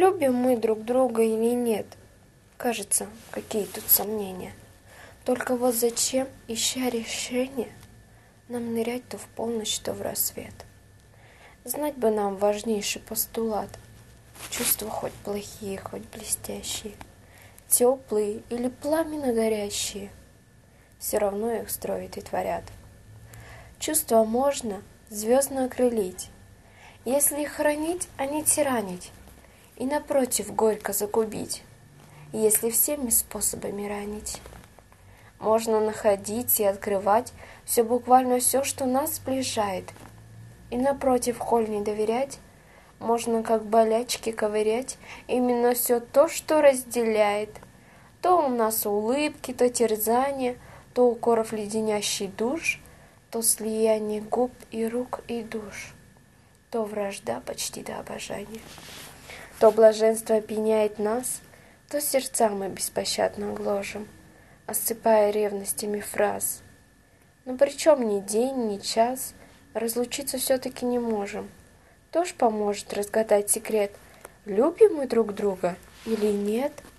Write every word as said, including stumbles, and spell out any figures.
Любим мы друг друга или нет? Кажется, какие тут сомнения. Только вот зачем, ища решение, нам нырять то в полночь, то в рассвет? Знать бы нам важнейший постулат. Чувства хоть плохие, хоть блестящие, теплые или пламенно горящие, все равно их строят и творят. Чувства можно звездно окрылить, если их хранить, а не тиранить, и напротив горько загубить, если всеми способами ранить. Можно находить и открывать все буквально все, что нас сближает, и напротив холь не доверять. Можно как болячки ковырять именно все то, что разделяет. То у нас улыбки, то терзание, то укоров леденящий душ, то слияние губ и рук и душ, то вражда почти до обожания. То блаженство опьяняет нас, то сердца мы беспощадно гложем, осыпая ревностями фраз. Но причем ни день, ни час разлучиться все-таки не можем. Кто ж поможет разгадать секрет, любим мы друг друга или нет?